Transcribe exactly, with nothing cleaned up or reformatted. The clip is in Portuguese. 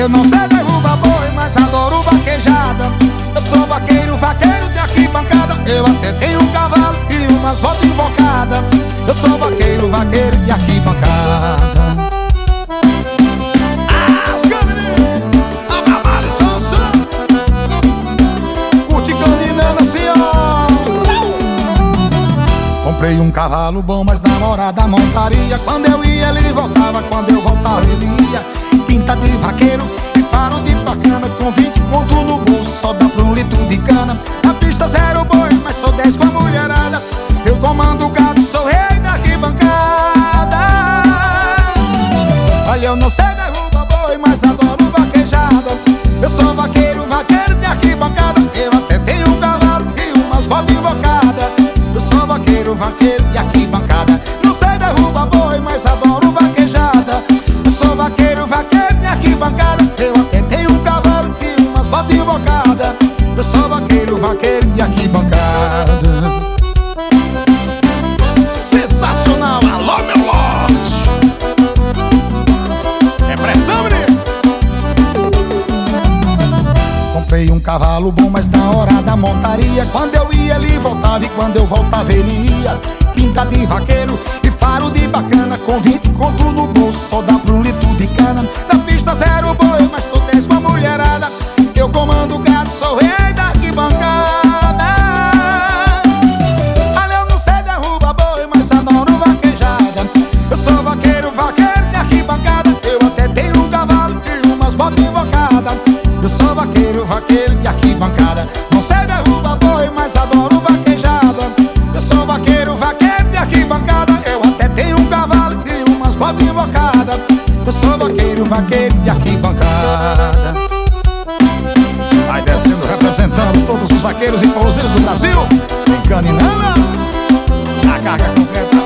Eu não sei derrubar boi, mas adoro vaquejada. Eu sou vaqueiro, vaqueiro de arquibancada. Eu até tenho um cavalo e umas botas invocadas. Eu sou vaqueiro, vaqueiro de arquibancada. Comprei um cavalo bom, mas na hora da montaria, quando eu ia ele voltava, quando eu voltava ele ia. Pinta de vaqueiro e faro de bacana, com vinte conto no bolso, só dá pra um litro de cana. Na pista zero boi, mas sou dez com a mulherada. Eu comando o gado, sou rei da arquibancada. Olha, eu não sei derrubar boi, mas adoro vaquejada. Eu sou vaqueiro, vaqueiro de arquibancada. Eu até tenho um cavalo e umas botas invocadas. Eu sou vaqueiro, vaqueiro de arquibancada. Não sei derrubar boi, mas adoro vaquejada. Eu sou vaqueiro, vaqueiro de arquibancada. Eu até tenho um cavalo e umas botas invocadas. Eu sou vaqueiro, vaqueiro de arquibancada. Sensacional, alô meu lote. É pressão, menino. Comprei um cavalo bom, mas na hora da montaria, quando eu ia ele voltava e quando eu voltava ele ia. Pinta de vaqueiro e faro de bacana, com vinte conto no bolso, só dá pra um litro de cana. Na pista zero boi, mas sou dez com a mulherada. Eu comando o gado, sou rei da arquibancada. Olha, eu não sei derrubar boi, mas adoro vaquejada. Eu sou vaqueiro, vaqueiro de arquibancada. Eu até tenho um cavalo e umas botas invocadas. Eu sou vaqueiro, vaqueiro de arquibancada. Não sei derrubar boi, mas adoro vaquejada. Eu sou vaqueiro, vaqueiro de arquibancada. Eu até tenho um cavalo e umas botas invocadas. Eu sou vaqueiro, vaqueiro de arquibancada. Vai descendo, representando todos os vaqueiros e forrozeiros do Brasil. Tem caninana, a carga completa.